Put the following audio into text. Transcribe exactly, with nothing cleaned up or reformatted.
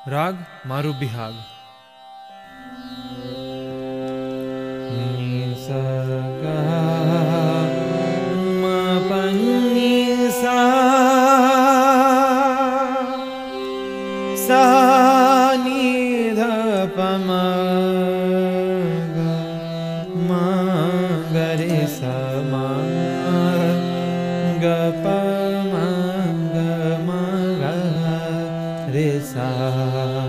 राग मारू बिहाग। नि सा गा म प नि सा सा नि ध प म ग म ग रे सा म ग प म ग म ग रे सा।